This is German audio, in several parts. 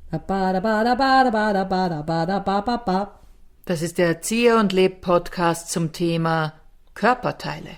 Das ist der Erzieher und Leb-Podcast zum Thema Körperteile.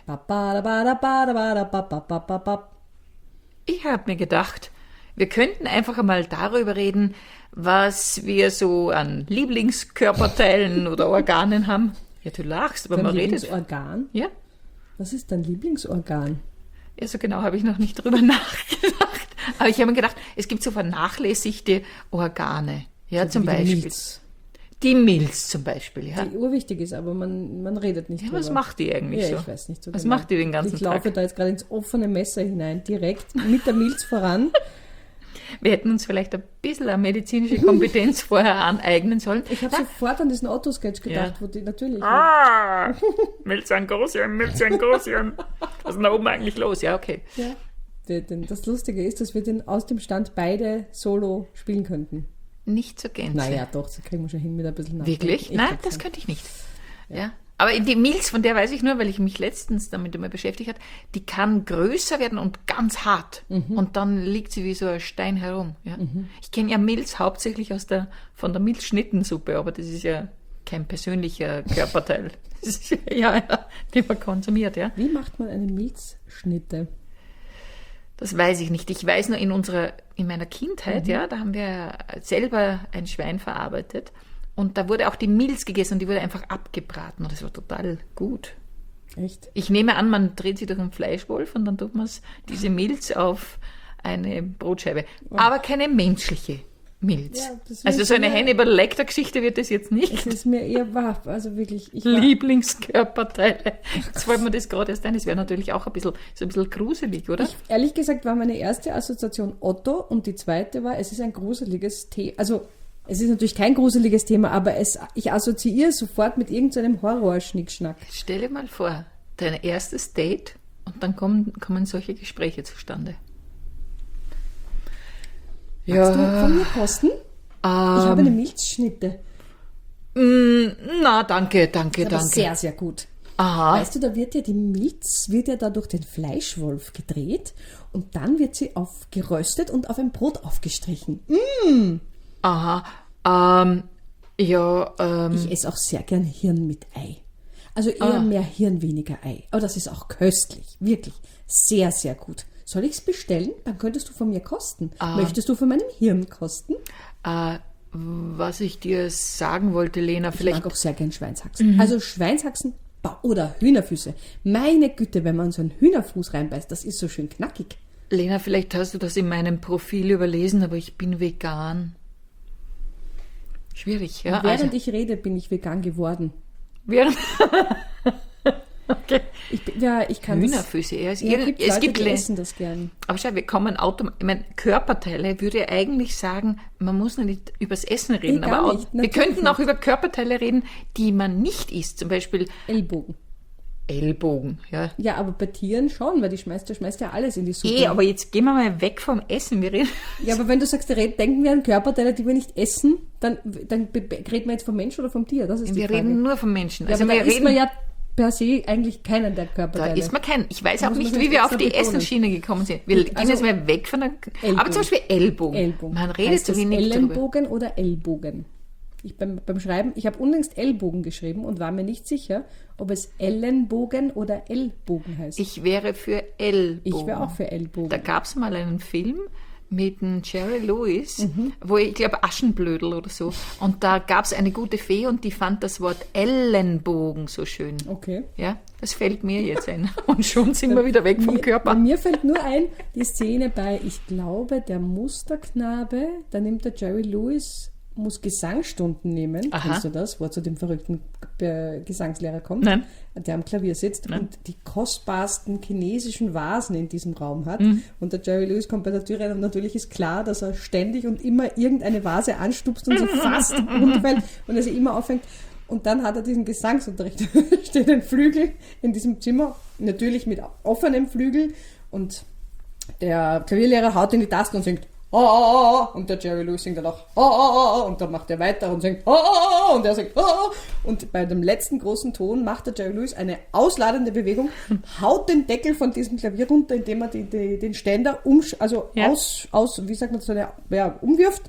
Ich habe mir gedacht, wir könnten einfach einmal darüber reden, was wir so an Lieblingskörperteilen oder Organen haben. Ja, du lachst, aber man redet. Lieblingsorgan? Ja. Was ist dein Lieblingsorgan? Ja, so genau habe ich noch nicht drüber nachgedacht. Aber ich habe mir gedacht, es gibt so vernachlässigte Organe. Ja, zum Beispiel. Milz. Die Milz zum Beispiel, ja. Die urwichtig ist, aber man redet nicht drüber. Was macht die eigentlich so? Ich weiß nicht so Was genau. macht die den ganzen Ich Tag? laufe da jetzt gerade ins offene Messer hinein, direkt mit der Milz voran. Wir hätten uns vielleicht ein bisschen eine medizinische Kompetenz vorher aneignen sollen. Ich habe sofort an diesen Autosketch gedacht, wo die natürlich... Milz ein Großhirn, Milz ein Großhirn. Was ist denn da oben eigentlich los? Ja, okay. Ja. Das Lustige ist, dass wir den aus dem Stand beide solo spielen könnten. Nicht zur Gänze. Naja, doch, das kriegen wir schon hin mit ein bisschen Nachdenken. Wirklich? Nein, das könnte ich nicht. Ja. Aber die Milz, von der weiß ich nur, weil ich mich letztens damit einmal beschäftigt habe, die kann größer werden und ganz hart. Und dann liegt sie wie so ein Stein herum. Ja. Ich kenne ja Milz hauptsächlich von der Milzschnittensuppe, aber das ist ja kein persönlicher Körperteil. Das ist ja, den man konsumiert. Ja. Wie macht man eine Milzschnitte? Das weiß ich nicht. Ich weiß nur in meiner Kindheit, ja, da haben wir selber ein Schwein verarbeitet und da wurde auch die Milz gegessen und die wurde einfach abgebraten und das war total gut. Echt? Ich nehme an, man dreht sie durch einen Fleischwolf und dann tut man diese Milz auf eine Brotscheibe. Aber keine menschliche Milz. Ja, das also so eine mir- Hannibal Lecter-Geschichte wird das jetzt nicht. Es ist mir eher wahr, also wirklich... Ich war- Lieblingskörperteile. Jetzt fällt mir das gerade erst ein. Das wäre natürlich auch ein bisschen gruselig, oder? Ehrlich gesagt war meine erste Assoziation Otto und die zweite war, es ist ein gruseliges Thema. Also es ist natürlich kein gruseliges Thema, aber ich assoziiere es sofort mit irgendeinem Horror-Schnickschnack. Stell dir mal vor, dein erstes Date und dann kommen solche Gespräche zustande. Magst du von mir kosten? Ich habe eine Milzschnitte. Na, danke. Aber sehr, sehr gut. Aha. Weißt du, da wird ja die Milz da durch den Fleischwolf gedreht und dann wird sie geröstet und auf ein Brot aufgestrichen. Aha. Ich esse auch sehr gern Hirn mit Ei. Also eher mehr Hirn, weniger Ei. Aber das ist auch köstlich. Wirklich. Sehr, sehr gut. Soll ich es bestellen? Dann könntest du von mir kosten. Möchtest du von meinem Hirn kosten? Was ich dir sagen wollte, Lena, Ich vielleicht... mag auch sehr gern Schweinshaxen. Also Schweinshaxen oder Hühnerfüße. Meine Güte, wenn man so einen Hühnerfuß reinbeißt, das ist so schön knackig. Lena, vielleicht hast du das in meinem Profil überlesen, aber ich bin vegan. Schwierig, ja? Und während ich rede, bin ich vegan geworden. Okay. Ich kann Hühnerfüße, ja. es gibt Leute, die essen das gern. Aber schau, wir kommen automatisch, ich meine, Körperteile würde eigentlich sagen, man muss nicht übers Essen reden, Nee, gar aber nicht, wir natürlich könnten auch nicht. über Körperteile reden, die man nicht isst, zum Beispiel Ellbogen. Ellbogen, ja. Ja, aber bei Tieren schon, weil der schmeißt ja alles in die Suppe. Aber jetzt gehen wir mal weg vom Essen, wir reden... Ja, aber wenn du sagst, denken wir an Körperteile, die wir nicht essen, dann reden wir jetzt vom Menschen oder vom Tier? Das ist Wir die Frage. reden nur vom Menschen. Ja, Also aber wir da isst reden... man ja per se eigentlich keinen der Da Körperteile. ist man kein. Ich weiß Da auch muss man nicht, das wie wir auf extra die betonen. Essensschiene gekommen sind. Wir gehen also jetzt mal weg von der... Ellbogen. Aber zum Beispiel Ellbogen. Ellbogen. Man redet heißt so das wenig darüber. Ellenbogen oder Ellbogen? Beim Schreiben, ich habe unlängst Ellbogen geschrieben und war mir nicht sicher, ob es Ellenbogen oder Ellbogen heißt. Ich wäre für Ellbogen. Ich wäre auch für Ellbogen. Da gab es mal einen Film mit dem Jerry Lewis, wo ich glaube Aschenblödel oder so. Und da gab es eine gute Fee und die fand das Wort Ellenbogen so schön. Okay. Ja, das fällt mir jetzt ein. Und schon sind wir wieder weg vom Körper. Bei mir fällt nur ein, die Szene bei, ich glaube, der Musterknabe, da nimmt der Jerry Lewis, muss Gesangsstunden nehmen. Aha. Kennst du das, wo er zu dem verrückten Gesangslehrer kommt? Nein. Der am Klavier sitzt und die kostbarsten chinesischen Vasen in diesem Raum hat. Und der Jerry Lewis kommt bei der Tür rein und natürlich ist klar, dass er ständig und immer irgendeine Vase anstupst und sie fast runterfällt und er sie immer auffängt. Und dann hat er diesen Gesangsunterricht. Steht ein Flügel in diesem Zimmer, natürlich mit offenem Flügel und der Klavierlehrer haut in die Tasten und singt und der Jerry Lewis singt dann auch und dann macht er weiter und singt und er singt und bei dem letzten großen Ton macht der Jerry Lewis eine ausladende Bewegung, haut den Deckel von diesem Klavier runter, indem er den Ständer umwirft,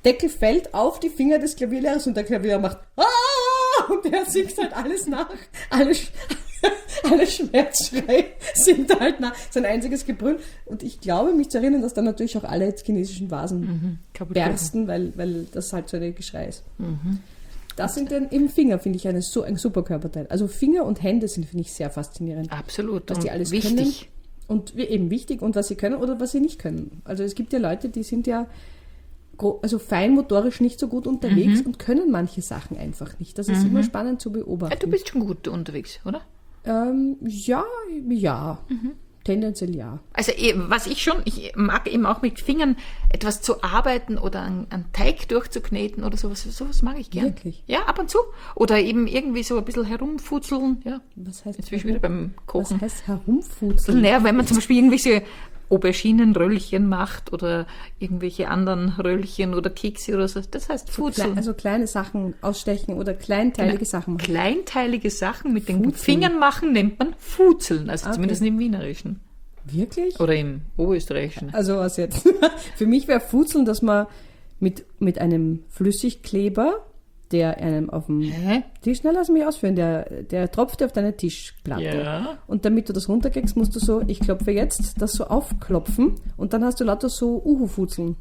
Deckel fällt auf die Finger des Klavierlehrers und der Klavierlehrer macht und der singt halt alles nach. Alle Schmerzschreie sind halt nach. Sein einziges Gebrüll. Und ich glaube, mich zu erinnern, dass dann natürlich auch alle chinesischen Vasen bersten, weil das halt so ein Geschrei ist. Das sind dann eben Finger, finde ich, ein super Körperteil. Also Finger und Hände sind, finde ich, sehr faszinierend. Absolut. Was die alles wichtig. können. Und eben wichtig und was sie können oder was sie nicht können. Also es gibt ja Leute, die sind ja feinmotorisch nicht so gut unterwegs und können manche Sachen einfach nicht. Das ist immer spannend zu beobachten. Ja, du bist schon gut unterwegs, oder? Ja. Tendenziell ja. Also ich mag eben auch mit Fingern etwas zu arbeiten oder einen Teig durchzukneten oder sowas. Sowas mag ich gern. Wirklich? Ja, ab und zu. Oder eben irgendwie so ein bisschen herumfutzeln. Ja. Was heißt jetzt bin ich wieder beim Kochen. Was heißt herumfutzeln? Naja, wenn man zum Beispiel irgendwelche Auberginenröllchen macht oder irgendwelche anderen Röllchen oder Kekse oder so. Das heißt futzeln. Also kleine Sachen ausstechen oder kleinteilige Sachen machen. Kleinteilige Sachen mit den Fingern machen nennt man futzeln. Also zumindest im Wienerischen. Wirklich? Oder im Oberösterreichischen. Also was jetzt? Für mich wäre futzeln, dass man mit einem Flüssigkleber, der einem auf dem Tisch, lass mich ausführen, der tropft auf deine Tischplatte. Ja. Und damit du das runterkriegst, musst du so, ich klopfe jetzt, das so aufklopfen und dann hast du lauter so Uhu-Futzeln.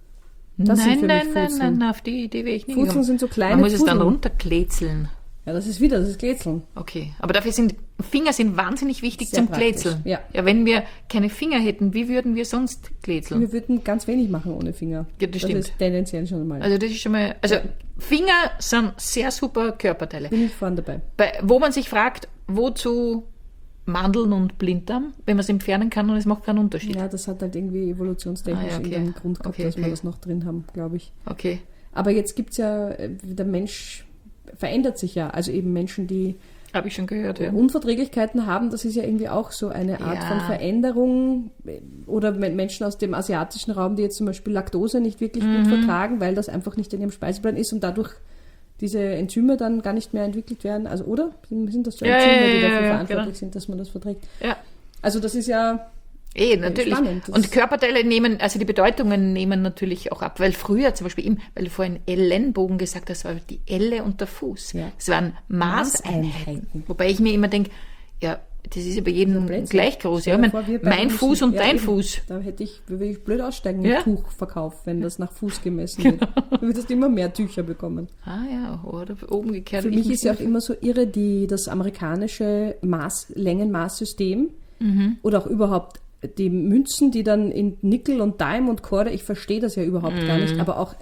Nein, auf die Idee will ich nicht. Futzeln sind so kleine Man muss es dann runterklätzeln. Ja, das ist Klätzeln. Okay, aber dafür Finger sind wahnsinnig wichtig Sehr zum praktisch. Klätzeln. Ja, wenn wir keine Finger hätten, wie würden wir sonst klätzeln? Wir würden ganz wenig machen ohne Finger. Ja, das stimmt. Das ist tendenziell schon mal. Also das ist schon mal, Finger sind sehr super Körperteile. Bin ich vorne dabei. Wo man sich fragt, wozu Mandeln und Blinddarm, wenn man es entfernen kann und es macht keinen Unterschied. Ja, das hat halt irgendwie evolutionstechnisch irgendeinen Grund gehabt, dass wir das noch drin haben, glaube ich. Okay. Aber jetzt gibt es ja, der Mensch verändert sich ja. Also eben Menschen, die habe ich schon gehört, ja. Unverträglichkeiten haben, das ist ja irgendwie auch so eine Art von Veränderung. Oder Menschen aus dem asiatischen Raum, die jetzt zum Beispiel Laktose nicht wirklich gut vertragen, weil das einfach nicht in ihrem Speiseplan ist und dadurch diese Enzyme dann gar nicht mehr entwickelt werden. Also, oder? Sind das so Enzyme, die dafür verantwortlich sind, dass man das verträgt? Ja. Also das ist ja natürlich. Spannend. Und Körperteile nehmen, also die Bedeutungen nehmen natürlich auch ab, weil früher zum Beispiel, weil du vorhin Ellenbogen gesagt hast, war die Elle und der Fuß. Ja. Das waren Maßeinheiten. Wobei ich mir immer denke, ja, das ist ja bei jedem gleich groß. Ja, mein Fuß und dein Fuß. Da würde ich blöd aussteigen mit Tuchverkauf, wenn das nach Fuß gemessen wird. Du würdest immer mehr Tücher bekommen. Ah ja, oder umgekehrt. Für mich ist ja auch immer so irre, das amerikanische Längenmaßsystem oder auch überhaupt die Münzen, die dann in Nickel und Dime und Quarter, ich verstehe das ja überhaupt gar nicht, aber auch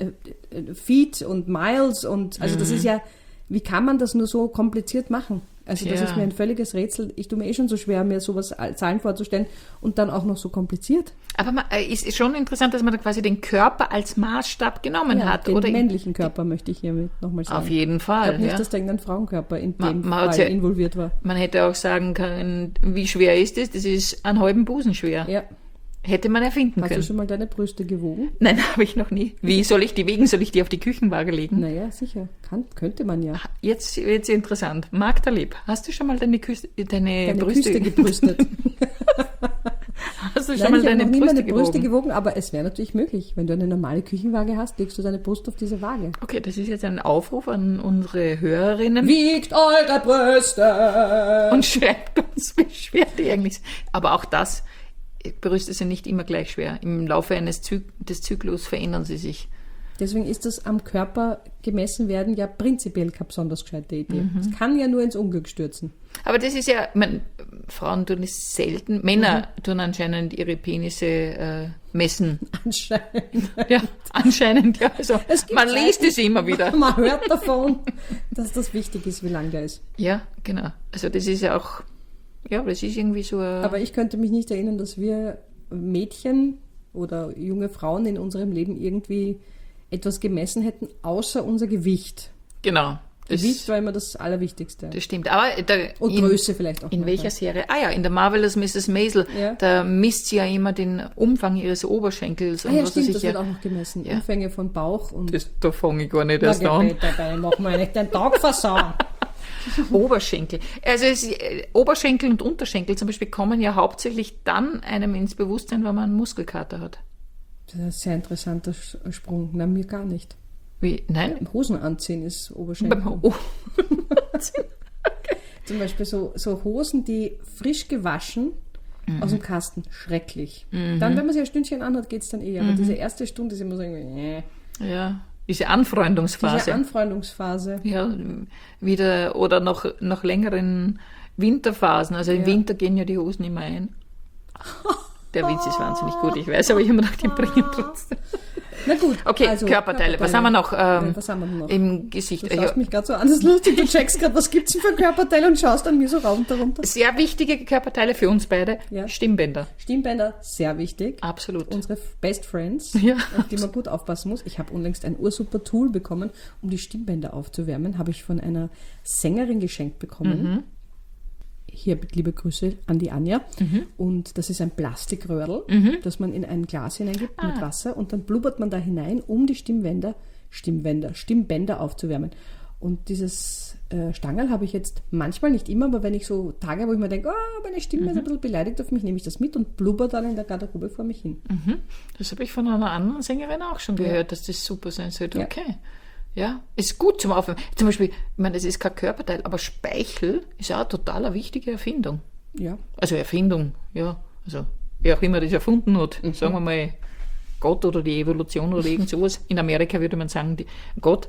Feet und Miles und, also das ist ja, wie kann man das nur so kompliziert machen? Also das ist mir ein völliges Rätsel. Ich tue mir schon so schwer, mir sowas Zahlen vorzustellen und dann auch noch so kompliziert. Aber es ist schon interessant, dass man da quasi den Körper als Maßstab genommen hat. Den männlichen Körper möchte ich hiermit nochmal sagen. Auf jeden Fall. Ich glaube nicht, dass da irgendein Frauenkörper in dem Fall involviert war. Man hätte auch sagen können, wie schwer ist das? Das ist einen halben Busen schwer. Ja. Hätte man erfinden können. Hast du schon mal deine Brüste gewogen? Nein, habe ich noch nie. Wie soll ich die wiegen? Soll ich die auf die Küchenwaage legen? Naja, sicher. Könnte man ja. Jetzt wird es interessant. Magda Lieb, hast du schon mal deine Brüste gebrüstet? Hast du schon mal deine Brüste gewogen? Aber es wäre natürlich möglich. Wenn du eine normale Küchenwaage hast, legst du deine Brust auf diese Waage. Okay, das ist jetzt ein Aufruf an unsere Hörerinnen. Wiegt eure Brüste! Und schreibt uns Beschwerde eigentlich. Aber auch das, Brüste sind nicht immer gleich schwer. Im Laufe des Zyklus verändern sie sich. Deswegen ist das am Körper gemessen werden ja prinzipiell keine besonders gescheite Idee. Es kann ja nur ins Unglück stürzen. Aber das ist ja, Frauen tun es selten, Männer tun anscheinend ihre Penisse messen. Anscheinend. Ja, anscheinend, ja. Also, man liest es immer wieder. Man hört davon, dass das wichtig ist, wie lang der ist. Ja, genau. Also das ist ja auch, das ist irgendwie so. Aber ich könnte mich nicht erinnern, dass wir Mädchen oder junge Frauen in unserem Leben irgendwie etwas gemessen hätten, außer unser Gewicht. Genau. Gewicht war immer das Allerwichtigste. Das stimmt. Aber und Größe vielleicht auch. In welcher Serie? In der Marvelous Mrs. Maisel, da misst sie ja immer den Umfang ihres Oberschenkels. Ja, stimmt, das wird auch noch gemessen. Ja. Umfänge von Bauch und... Da fange ich gar nicht erst an. Dabei machen wir nicht den Tag versauen. Oberschenkel. Also Oberschenkel und Unterschenkel zum Beispiel kommen ja hauptsächlich dann einem ins Bewusstsein, wenn man einen Muskelkater hat. Das ist ein sehr interessanter Sprung. Na, mir gar nicht. Wie? Nein? Hosen anziehen ist Oberschenkel. Zum Beispiel so Hosen, die frisch gewaschen aus dem Kasten. Schrecklich. Dann, wenn man sie ein Stündchen anhat, geht es dann eh. Aber diese erste Stunde ist immer so irgendwie, Ja, diese Anfreundungsphase. Ja, wieder, oder noch längeren Winterphasen. Also im Winter gehen ja die Hosen immer ein. Der Witz ist wahnsinnig gut, ich weiß, aber ich habe mir gedacht, die bringen trotzdem. Na gut. Okay, also, Körperteile. Was haben wir noch, was haben wir noch? Im Gesicht? Du schaust mich gerade so an, das ist lustig. Du checkst gerade, was gibt es denn für Körperteile und schaust an mir so rauf und darunter. Sehr wichtige Körperteile für uns beide. Ja. Stimmbänder. Stimmbänder, sehr wichtig. Absolut. Unsere Best Friends, auf die man gut aufpassen muss. Ich habe unlängst ein ursuper Tool bekommen, um die Stimmbänder aufzuwärmen. Habe ich von einer Sängerin geschenkt bekommen. Hier liebe Grüße an die Anja. Und das ist ein Plastikröhrl, das man in ein Glas hineingibt mit Wasser und dann blubbert man da hinein, um die Stimmbänder aufzuwärmen. Und dieses Stangerl habe ich jetzt manchmal, nicht immer, aber wenn ich so Tage, wo ich mir denke, meine Stimme ist ein bisschen beleidigt auf mich, nehme ich das mit und blubber dann in der Garderobe vor mich hin. Das habe ich von einer anderen Sängerin auch schon gehört, dass das super sein sollte. Ja. Okay. Ja, ist gut zum Aufwärmen. Zum Beispiel, ich meine, das ist kein Körperteil, aber Speichel ist ja eine total wichtige Erfindung. Ja. Also Erfindung, ja. Also, wer auch immer das erfunden hat, sagen wir mal Gott oder die Evolution oder irgend sowas. In Amerika würde man sagen, Gott.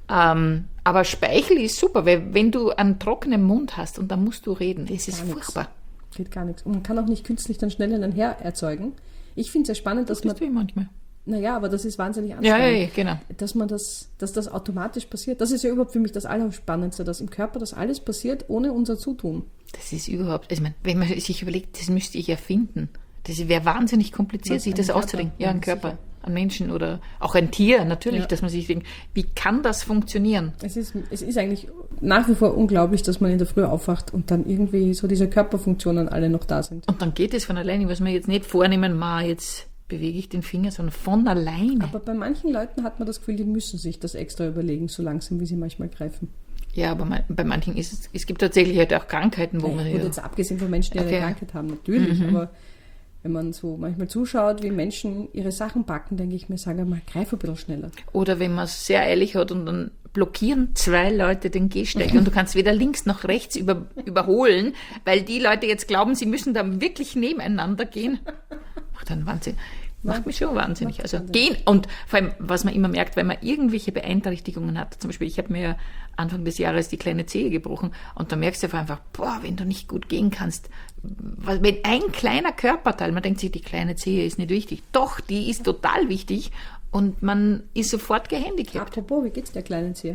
Aber Speichel ist super, weil wenn du einen trockenen Mund hast und dann musst du reden, das ist furchtbar. Geht gar nichts. Und man kann auch nicht künstlich dann schnell einen Her erzeugen. Ich finde es sehr spannend, dass man... Das manchmal. Naja, aber das ist wahnsinnig anstrengend. Ja, genau. Dass das automatisch passiert. Das ist ja überhaupt für mich das Allerspannendste, dass im Körper das alles passiert, ohne unser Zutun. Das ist überhaupt, also ich meine, wenn man sich überlegt, das müsste ich erfinden. Das wäre wahnsinnig kompliziert, sich das auszudenken. Ja, ein Körper, ein Menschen oder auch ein Tier, natürlich, dass man sich denkt, wie kann das funktionieren? Es ist eigentlich nach wie vor unglaublich, dass man in der Früh aufwacht und dann irgendwie so diese Körperfunktionen alle noch da sind. Und dann geht es von alleine, was wir jetzt nicht vornehmen, jetzt bewege ich den Finger, sondern von alleine. Aber bei manchen Leuten hat man das Gefühl, die müssen sich das extra überlegen, so langsam, wie sie manchmal greifen. Ja, aber bei manchen es gibt tatsächlich halt auch Krankheiten, wo man... Und jetzt abgesehen von Menschen, die eine Krankheit haben, natürlich, aber wenn man so manchmal zuschaut, wie Menschen ihre Sachen packen, denke ich mir, sage mal, greif ein bisschen schneller. Oder wenn man es sehr eilig hat und dann blockieren 2 Leute den Gehsteig und du kannst weder links noch rechts überholen, weil die Leute jetzt glauben, sie müssen da wirklich nebeneinander gehen. Macht einen Wahnsinn. Macht mich schon wahnsinnig. Also gehen und vor allem, was man immer merkt, wenn man irgendwelche Beeinträchtigungen hat, zum Beispiel, ich habe mir Anfang des Jahres die kleine Zehe gebrochen und da merkst du einfach, wenn du nicht gut gehen kannst, wenn ein kleiner Körperteil, man denkt sich, die kleine Zehe ist nicht wichtig. Doch, die ist total wichtig und man ist sofort gehandicapt. Apropos, wie geht's der kleinen Zehe?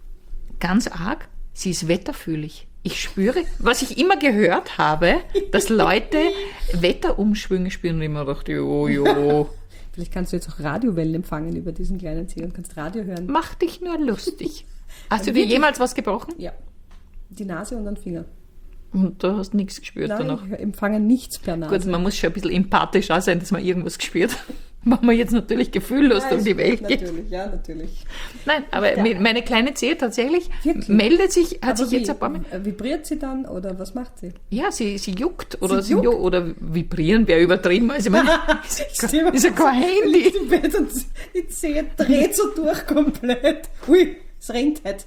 Ganz arg, sie ist wetterfühlig. Ich spüre, was ich immer gehört habe, dass Leute Wetterumschwünge spüren und immer dachte, jo. Vielleicht kannst du jetzt auch Radiowellen empfangen über diesen kleinen Zeh und kannst Radio hören. Mach dich nur lustig. Hast du dir jemals was gebrochen? Ja. Die Nase und den Finger. Und du hast nichts gespürt danach? Ich empfange nichts per Nase. Gut, man muss schon ein bisschen empathisch auch sein, dass man irgendwas gespürt. Machen wir jetzt natürlich gefühllos um die Welt geht. Natürlich. Nein, aber meine kleine Zehe tatsächlich meldet sich, sich jetzt ein paar Mal... Vibriert sie dann oder was macht sie? Ja, sie juckt oder vibrieren wäre übertrieben. Also ich meine, ist ja kein Handy. Im Bett und die Zehe dreht so durch komplett. Ui, es rennt halt.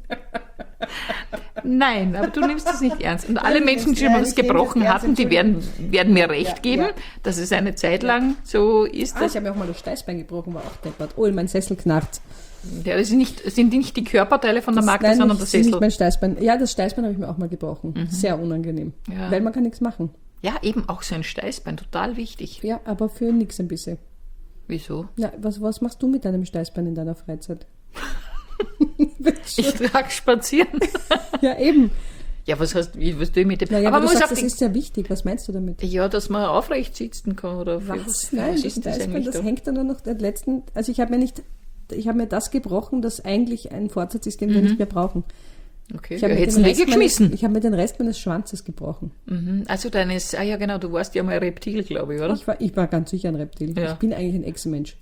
Nein, aber du nimmst das nicht ernst. Und alle Menschen, die schon mal was gebrochen hatten, die werden mir recht geben, dass es eine Zeit lang so ist. Ich habe mir auch mal das Steißbein gebrochen, war auch deppert. Oh, mein Sessel knarrt. Ja, das sind nicht die Körperteile von der Marke, sondern das Sessel. Nicht mein Steißbein. Ja, das Steißbein habe ich mir auch mal gebrochen. Sehr unangenehm. Ja. Weil man kann nichts machen. Ja, eben auch so ein Steißbein, total wichtig. Ja, aber für nichts ein bisschen. Wieso? Ja, was machst du mit deinem Steißbein in deiner Freizeit? Ich trage spazieren. Ja, eben. Ja, was tue ich mit dem? Naja, aber du sagst, das ist sehr wichtig. Was meinst du damit? Ja, dass man aufrecht sitzen kann. Oder was? Nein, das hängt dann nur noch den letzten... Also ich habe mir das gebrochen, das eigentlich ein Fortsatz ist, den wir nicht mehr brauchen. Okay, hättest du geschmissen. Ich habe mir den Rest meines Schwanzes gebrochen. Also deines... ja genau, du warst ja mal ein Reptil, glaube ich, oder? Ich war ganz sicher ein Reptil. Ja. Ich bin eigentlich ein Echsenmensch.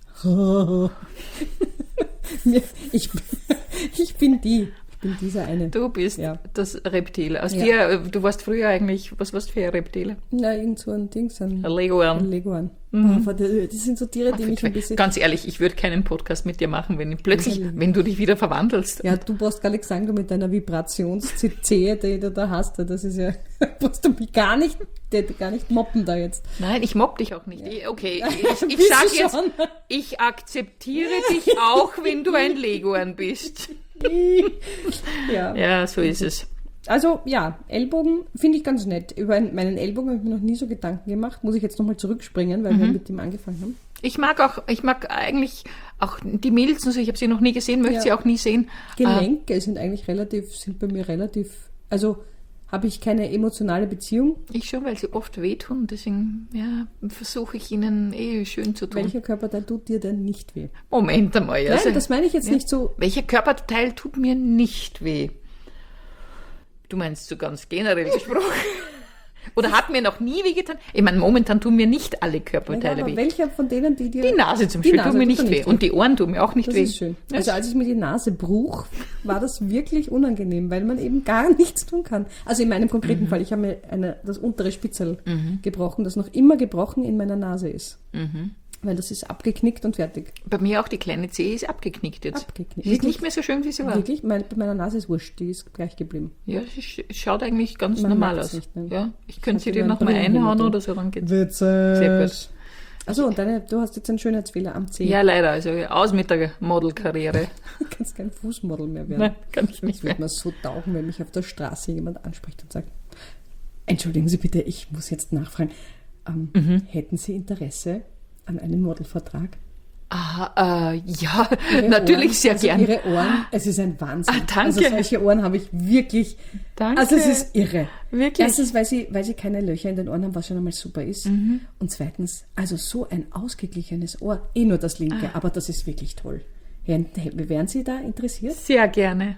Ich bin dieser eine. Du bist das Reptil. Aus dir, du warst früher eigentlich, was warst du für ein Reptil? Na, irgend so ein Ding. Ein Leguan. Ein Leguan. Das sind so Tiere, die mich ein bisschen... Ganz ehrlich, ich würde keinen Podcast mit dir machen, wenn du dich wieder verwandelst. Ja, du brauchst gar nichts sagen, du mit deiner Vibrations-CC, die du da hast. Das ist ja, brauchst du mich gar nicht mobben da jetzt. Nein, ich mobb dich auch nicht. Okay, ich Bist sag du jetzt, schon? ich akzeptiere dich auch, wenn du ein Leguan bist. Ja. Ja, so ist es. Also ja, Ellbogen finde ich ganz nett. Über meinen Ellbogen habe ich mir noch nie so Gedanken gemacht. Muss ich jetzt nochmal zurückspringen, weil wir mit dem angefangen haben. Ich mag eigentlich auch die Mädels und so, ich habe sie noch nie gesehen, möchte sie auch nie sehen. Gelenke sind bei mir relativ, also habe ich keine emotionale Beziehung. Ich schon, weil sie oft wehtun, deswegen versuche ich ihnen schön zu tun. Welcher Körperteil tut dir denn nicht weh? Moment einmal. Nein, das meine ich jetzt nicht so. Welcher Körperteil tut mir nicht weh? Du meinst so ganz generell gesprochen? Oder hat mir noch nie wehgetan? Ich meine, momentan tun mir nicht alle Körperteile aber weh. welcher von denen, die dir... Die Nase zum Beispiel tut mir nicht weh. Und die Ohren tun mir auch nicht weh. Das ist schön. Also als ich mir die Nase bruch, war das wirklich unangenehm, weil man eben gar nichts tun kann. Also in meinem konkreten Fall, ich habe mir das untere Spitzel gebrochen, das noch immer gebrochen in meiner Nase ist. Weil das ist abgeknickt und fertig. Bei mir auch die kleine Zehe ist abgeknickt jetzt. Abgeknickt. Sie ist nicht mehr so schön, wie sie war. Wirklich? Bei meiner Nase ist wurscht, die ist gleich geblieben. Ja, sie schaut eigentlich ganz Man normal merkt's aus. nicht, ne? Ja, ich könnte sie hatte dir nur noch mal einen einhauen Brillen oder so, dann geht's. Witzig. Sehr gut. Achso, und du hast jetzt einen Schönheitsfehler am Zeh. Ja, leider. Also aus mit der Modelkarriere. Du kannst kein Fußmodel mehr werden. Nein, kann ich nicht Das wird mehr. mir so taugen, wenn mich auf der Straße jemand anspricht und sagt, entschuldigen Sie bitte, ich muss jetzt nachfragen. Hätten Sie Interesse an einem Modelvertrag? Ja, Ihre natürlich Ohren, sehr also gern. Ihre Ohren, es ist ein Wahnsinn. Danke. Also solche Ohren habe ich wirklich. Danke. Also es ist irre. Wirklich? Erstens, weil sie keine Löcher in den Ohren haben, was schon einmal super ist. Und zweitens, also so ein ausgeglichenes Ohr. Nur das linke, aber das ist wirklich toll. Wären Sie da interessiert? Sehr gerne.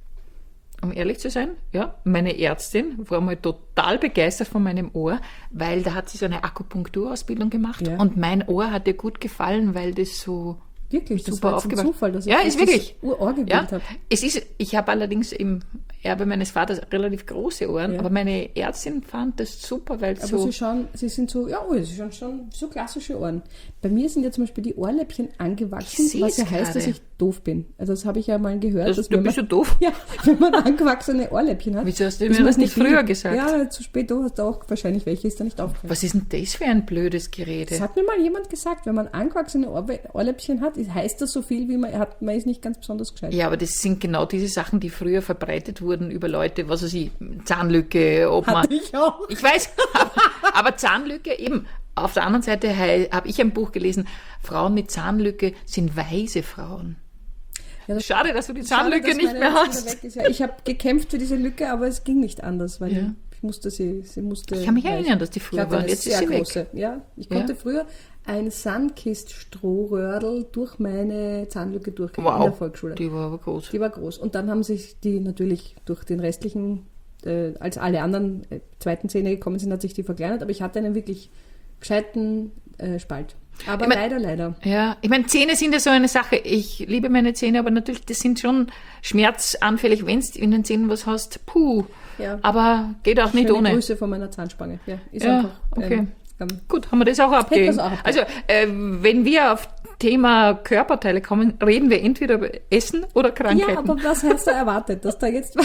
Um ehrlich zu sein, ja, meine Ärztin war mal total begeistert von meinem Ohr, weil da hat sie so eine Akupunkturausbildung gemacht und mein Ohr hat ihr gut gefallen, weil das so Wirklich, das super war jetzt ein aufgebaut. Zufall, dass ich Ja, das ist wirklich. Ohr gewählt Ja, habe. ich habe allerdings im Erbe meines Vaters relativ große Ohren, Ja. aber meine Ärztin fand das super, weil Aber so... sie sind so, sie schauen schon so klassische Ohren. Bei mir sind ja zum Beispiel die Ohrläppchen angewachsen, Ich seh's was ja heißt, gerade. dass ich doof bin. Also das habe ich ja mal gehört. dass du wenn bist man, ja doof. Ja, wenn man angewachsene Ohrläppchen hat. Wieso hast du ist mir man das nicht debil. früher gesagt? Ja, zu spät, du hast auch wahrscheinlich welche, ist da nicht aufgefallen. Was ist denn das für ein blödes Das Gerede? hat mir mal jemand gesagt, wenn man angewachsene Ohrläppchen hat, heißt das so viel, wie man ist nicht ganz besonders gescheit. Ja, aber das sind genau diese Sachen, die früher verbreitet wurden über Leute, was weiß ich, Zahnlücke, ob man... Hatte ich auch. Ich weiß, aber Zahnlücke eben. Auf der anderen Seite habe ich ein Buch gelesen, Frauen mit Zahnlücke sind weise Frauen. Ja, Schade, dass du die Schade, Zahnlücke dass nicht meine mehr jetzt hast. wieder weg ist. Ja, ich habe gekämpft für diese Lücke, aber es ging nicht anders, weil Ja. ich musste sie musste. Ich kann mich weichen. erinnern, dass die Ich früher hatte waren. eine Jetzt ist sehr sie weg. große. Ja, ich konnte früher ein Sunkist-Strohröhrl durch meine Zahnlücke durchgehen in der Volksschule. Die war aber groß. Die war groß. Und dann haben sich die natürlich durch den restlichen, als alle anderen zweiten Zähne gekommen sind, hat sich die verkleinert. Aber ich hatte einen wirklich gescheiten Spalt. Aber Ich mein- leider. Ja, ich meine, Zähne sind ja so eine Sache. Ich liebe meine Zähne, aber natürlich, das sind schon schmerzanfällig, wenn du in den Zähnen was hast. Puh. Ja. Aber geht auch nicht Schöne ohne. Grüße von meiner Zahnspange. Ja, ist Ja, einfach. okay. Gut, haben wir das auch abgegeben. das auch Also, wenn wir auf Thema Körperteile kommen, reden wir entweder über Essen oder Krankheiten. Ja, aber was hast du erwartet, dass da jetzt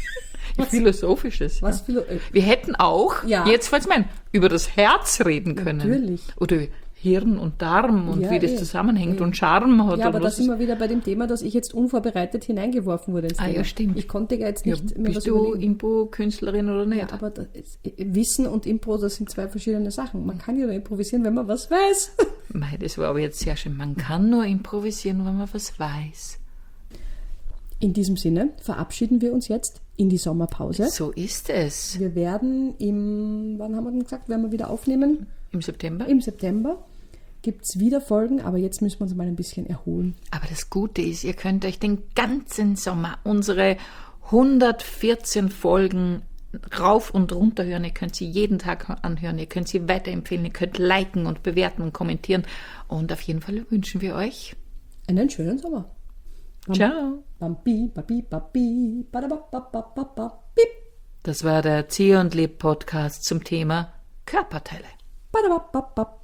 Philosophisches. was Ja. Wir hätten auch, Ja. jetzt fällt's mir ein, über das Herz reden können. Natürlich. Oder Hirn und Darm und Ja, wie das eh. zusammenhängt und Charme hat. Ja, aber und da was sind wir wieder bei dem Thema, dass ich jetzt unvorbereitet hineingeworfen wurde ins Thema. ja, stimmt. Ich konnte ja jetzt ja, nicht mehr was bist du überlegen. Impo-Künstlerin oder nicht? Ja, aber Wissen und Impro, das sind zwei verschiedene Sachen. Man kann ja nur improvisieren, wenn man was weiß. Mei, das war aber jetzt sehr schön. Man kann nur improvisieren, wenn man was weiß. In diesem Sinne verabschieden wir uns jetzt in die Sommerpause. So ist es. Wir werden wann haben wir denn gesagt, werden wir wieder aufnehmen? Im September. Im September gibt es wieder Folgen, aber jetzt müssen wir uns mal ein bisschen erholen. Aber das Gute ist, ihr könnt euch den ganzen Sommer unsere 114 Folgen rauf und runter hören. Ihr könnt sie jeden Tag anhören. Ihr könnt sie weiterempfehlen. Ihr könnt liken und bewerten und kommentieren. Und auf jeden Fall wünschen wir euch Einen schönen Sommer. Ciao. Bambi, babi, babi, badababababa, bip, Das war der Zieh und Leb Podcast zum Thema Körperteile. badabababab.